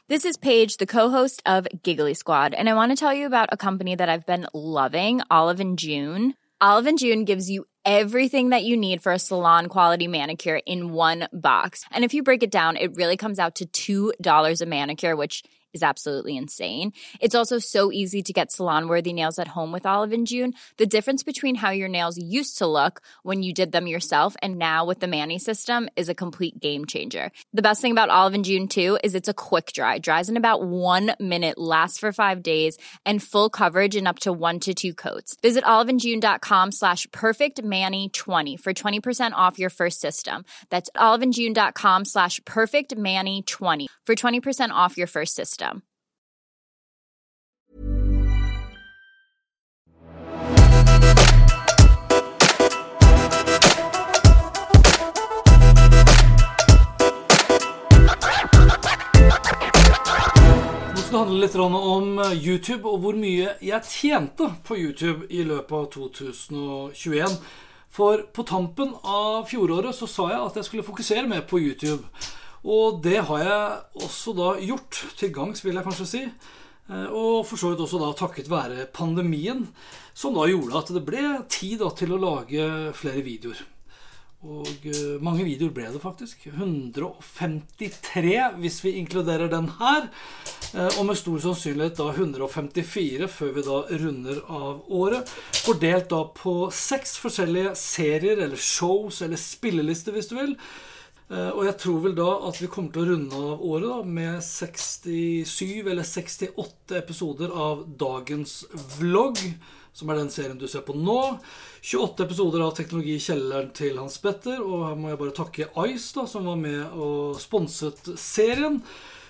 This is Paige, the co-host of Giggly Squad, and I want to tell you about a company that I've been loving, Olive and June. Olive and June gives you everything that you need for a salon-quality manicure in one box. And if you break it down, it really comes out to $2 a manicure, which is absolutely insane. It's also so easy to get salon-worthy nails at home with Olive and June. The difference between how your nails used to look when you did them yourself and now with the Mani system is a complete game changer. The best thing about Olive and June, too, is it's a quick dry. Dries in about 1 minute, lasts for 5 days, and full coverage in up to 1 to 2 coats. Visit oliveandjune.com/perfectmani20 for 20% off your first system. That's oliveandjune.com/perfectmani20 for 20% off your first system. Nå skal det handle litt om YouTube og hvor mye jeg tjente på YouTube i løpet av 2021. For på tampen av fjoråret så sa jeg at jeg skulle fokusere mer på YouTube. Og det har jeg også da gjort, til gangs vil jeg kanskje si. Og for så vidt også da takket være pandemien, som da gjorde at det ble tid da til å lage flere videoer. Og mange videoer ble det faktisk, 153 hvis vi inkluderer den her, og med stor sannsynlighet da 154 før vi da runder av året, fordelt da på 6 forskjellige serier, eller shows, eller spillelister hvis du vil. Og jeg tror vel da at vi kommer til å runde av året da med 67 eller 68 episoder av dagens vlogg, som den serien du ser på nå. 28 episoder av Teknologi i kjelleren til Hans Petter, og her må jeg bare takke Ice da, som var med og sponset serien.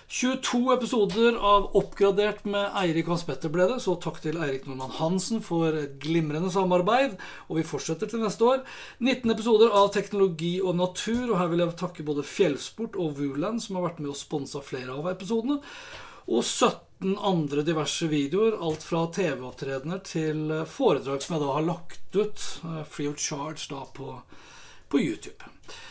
22 episoder av Oppgradert med Eirik Hans Petter ble det, så takk til Eirik Norman Hansen for et glimrende samarbeid, og vi fortsetter til neste år. 19 episoder av Teknologi og natur, og her vil jeg takke både Fjellsport og Vuland, som har vært med og sponset flere av episodene, og 17 andre diverse videoer, alt fra TV-opptredener til foredrag som jeg da har lagt ut, free of charge da på YouTube.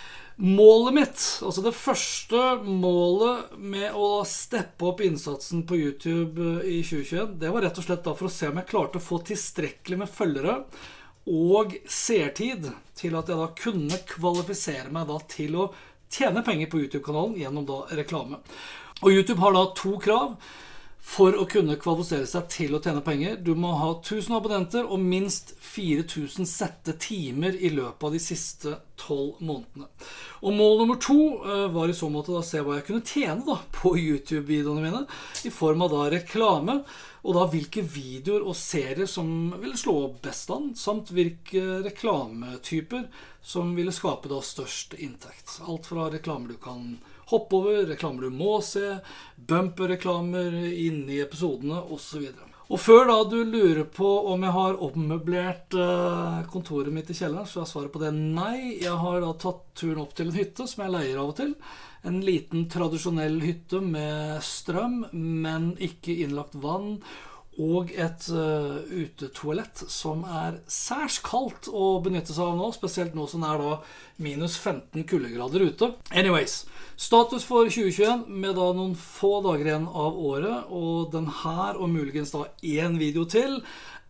Målet mitt, altså det første målet med å steppe opp innsatsen på YouTube i 2021, det var rett og slett da for å se om jeg klarte å få tilstrekkelig med følgere og seertid til at jeg da kunne kvalifisere meg da til å tjene penger på YouTube-kanalen gjennom da reklame. Og YouTube har da 2 krav for å kunne kvalifisere seg til å tjene penger. Du må ha 1000 abonnenter og minst 4000 sette timer i løpet av de siste 12 månedene. Og mål nummer 2 var i så måte da se hva jeg kunne tjene da på YouTube-videoene mine i form av da reklame, og da hvilke videoer og serier som ville slå best an, samt hvilke reklametyper som ville skape da størst inntekt. Alt fra reklamer du kan hoppe over, reklamer du må se, bumper-reklamer inne i episodene, og så videre. Og før da du lurer på om jeg har ommøblert kontoret mitt i kjelleren, så er svaret på det nei. Jeg har da tatt turen opp til en hytte som jeg leier av og til. En liten tradisjonell hytte med strøm, men ikke innlagt vann, og et utetoalett som særs kaldt å benytte seg av nå, spesielt nå som det da minus 15 kuldegrader ute. Anyways, status for 2021 med da noen få dager igjen av året, og den her og muligens da en video til,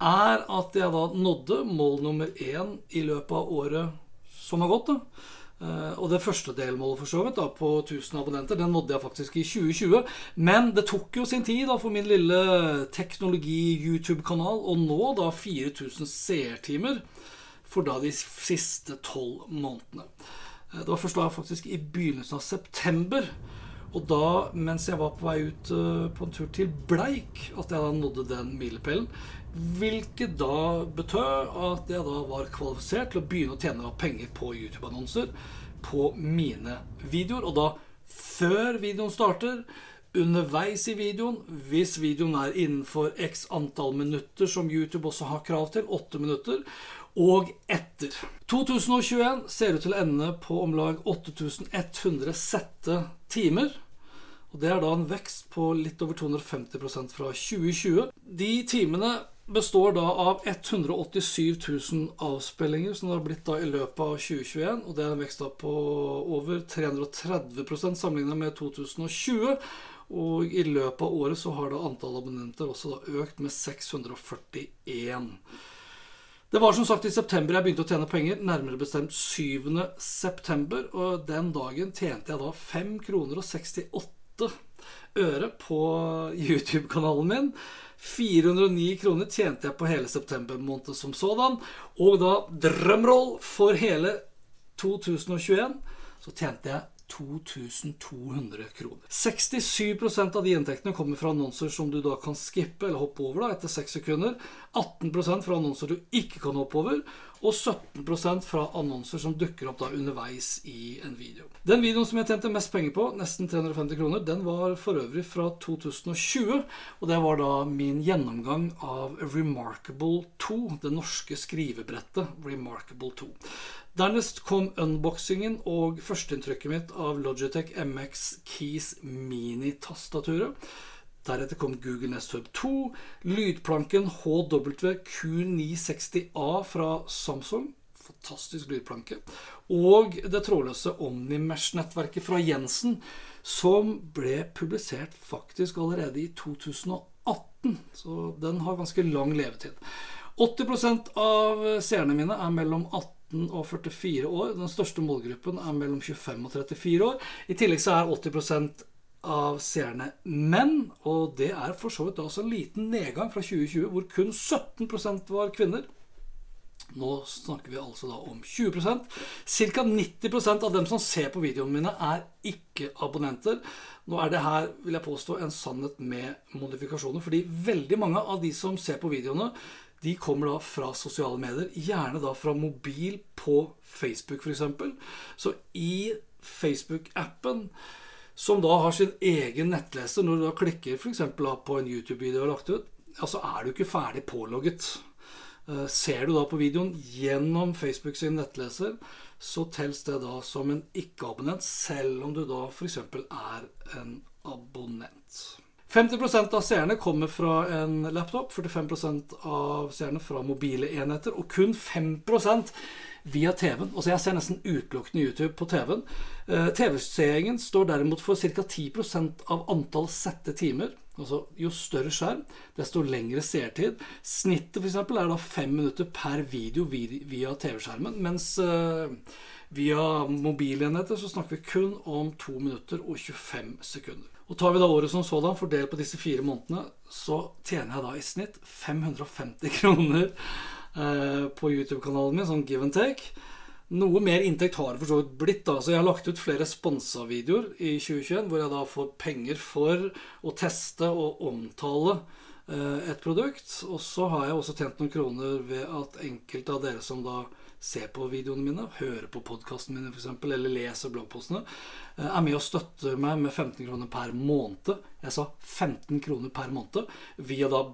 at jeg da nådde mål nummer 1 i løpet av året som har gått da. Og det første delmålet for så vidt da, på 1000 abonnenter, den nådde jeg faktisk i 2020, men det tok jo sin tid da for min lille teknologi-YouTube-kanal, og nå da 4000 seertimer for da de siste 12 månedene. Det var først da faktisk i begynnelsen av september, og da, mens jeg var på vei ut på en tur til Bleik, at jeg da nådde den milepælen, hvilket da betød at jeg da var kvalifisert til å begynne å tjene penger på YouTube-annonser på mine videoer, og da før videoen starter, underveis i videoen, hvis videoen innenfor x antall minutter som YouTube også har krav til, 8 minutter, og etter. 2021 ser ut til å ende på om lag 8100 sette timer, og det da en vekst på litt over 250% fra 2020. De timene består da av 187 000 avspillinger som det har blitt da i løpet av 2021, og det en vekst da på over 330% sammenlignet med 2020, og i løpet av året så har da antall abonnenter også da økt med 641. Det var som sagt i september jeg begynte å tjene penger, nærmere bestemt 7. september, og den dagen tjente jeg da 5 kroner og 68 øre på YouTube-kanalen min. 409 kroner tjente jeg på hele september måned som sådan, og da drømroll for hele 2021, så tjente jeg 2200 kroner. 67% av de inntektene kommer fra annonser som du da kan skippe eller hoppe over da, etter 6 sekunder, 18% fra annonser du ikke kan hoppe over, og 17% fra annonser som dukker opp da underveis i en video. Den videoen som jeg tjente mest penger på, nesten 350 kroner, den var for øvrig fra 2020, og det var da min gjennomgang av Remarkable 2, det norske skrivebrettet Remarkable 2. Dernest kom unboxingen og førsteinntrykket mitt av Logitech MX Keys Mini-tastaturet. Deretter kom Google Nest Hub 2, lydplanken HWQ960A fra Samsung, fantastisk lydplanke, og det trådløse Omnimesh-nettverket fra Jensen, som ble publisert faktisk allerede i 2018, så den har ganske lang levetid. 80% av seerne mine er mellom 18 og 44 år. Den største målgruppen er mellom 25 og 34 år. I tillegg så er 80% av seerne menn, og det er for så vidt også en liten nedgang fra 2020, hvor kun 17% var kvinner. Nå snakker vi altså da om 20%. Cirka 90% av dem som ser på videoene mine er ikke abonnenter. Nå er det her, vil jeg påstå, en sannhet med modifikasjoner, fordi veldig mange av de som ser på videoene, de kommer da fra sosiale medier, gjerne da fra mobil på Facebook for eksempel. Så i Facebook-appen, som da har sin egen nettleser, når du da klikker for eksempel på en YouTube-video og lagt ut, altså er du ikke ferdig pålogget. Ser du da på videoen gjennom Facebook sin nettleser, så telles det da som en ikke-abonnent, selv om du da for eksempel er en abonnent. 50% av seerne kommer fra en laptop, 45% av seerne fra mobile enheter, og kun 5% via TV-en. Altså jeg ser nesten utelukkende YouTube på TV-en. TV-seingen står derimot for ca. 10% av antall sette timer. Altså jo større skjerm, desto lengre seertid. Snittet for eksempel er da 5 minutter per video via TV-skjermen, mens via mobilenheter så snakker vi kun om 2 minutter og 25 sekunder. Og tar vi da året som sådan, fordelt på disse 4 månedene, så tjener jeg da i snitt 550 kroner på YouTube-kanalen min, sånn give and take. Noe mer inntekt har det for så vidt blitt da, så jeg har lagt ut flere sponset videoer i 2021, hvor jeg da får penger for å teste og omtale et produkt, og så har jeg også tjent noen kroner ved at enkelte av dere som da ser på videoene mine, hører på podcasten mine for eksempel, eller leser bloggpostene, er med og støtter meg med 15 kroner per måned. Jeg sa 15 kroner per måned, via da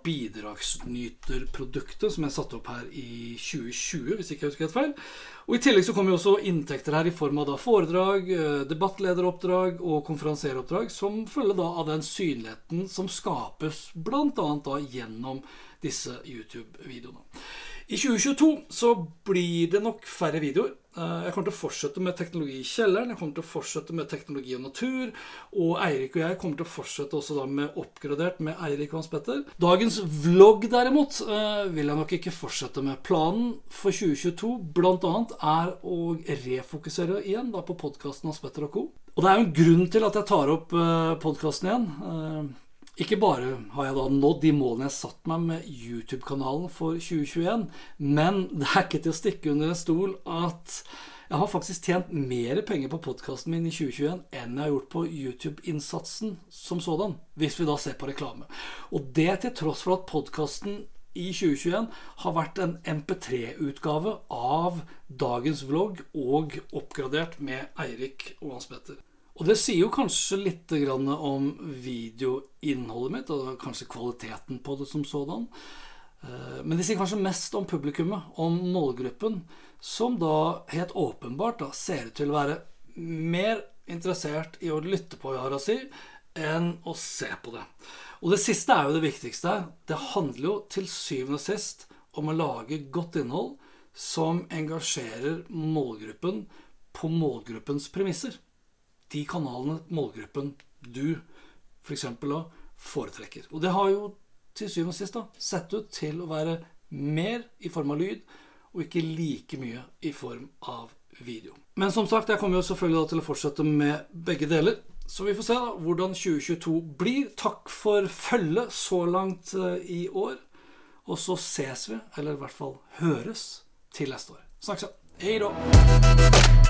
bidragsnyterproduktet som jeg satte opp her i 2020, hvis ikke jeg husker helt feil. Og i tillegg så kommer jo også inntekter her i form av da foredrag, debattlederoppdrag og konferansieroppdrag, som følger da av den synligheten som skapes blant annet da gjennom disse YouTube-videoene. I 2022 så blir det nok færre videoer. Jeg kommer til å fortsette med teknologi i kjelleren, jeg kommer til å fortsette med teknologi og natur, og Eirik og jeg kommer til å fortsette også da med oppgradert med Eirik og Hans Petter. Dagens vlogg derimot vil jeg nok ikke fortsette med. Planen for 2022 blant annet er å refokusere igjen da på podcasten Hans Petter og Co. Og det er jo en grunn til at jeg tar opp podcasten igjen. Ikke bare har jeg da nådd de målene jeg satt meg med YouTube-kanalen for 2021, men det er ikke til å stikke under en stol at jeg har faktisk tjent mer penger på podcasten min i 2021 enn jeg har gjort på YouTube-innsatsen som sådan, hvis vi da ser på reklame. Og det til tross for at podcasten i 2021 har vært en MP3-utgave av dagens vlogg og oppgradert med Eirik og Hans Petter. Og det sier jo kanskje litt grann om videoinnholdet mitt, og kanskje kvaliteten på det som sådan. Men det sier kanskje mest om publikummet, om målgruppen, som da helt åpenbart da ser ut til å være mer interessert i å lytte på hva jeg har å si, enn å se på det. Og det siste er jo det viktigste. Det handler jo til syvende og sist om å lage godt innhold som engasjerer målgruppen på målgruppens premisser. De kanalene målgruppen du for eksempel foretrekker. Og det har jo til syvende og sist sett ut til å være mer i form av lyd, og ikke like mye i form av video. Men som sagt, jeg kommer jo selvfølgelig til å fortsette med begge deler. Så vi får se hvordan 2022 blir. Takk for følget så langt i år. Og så ses vi, eller i hvert fall høres, til neste år. Snakkes. Hei da!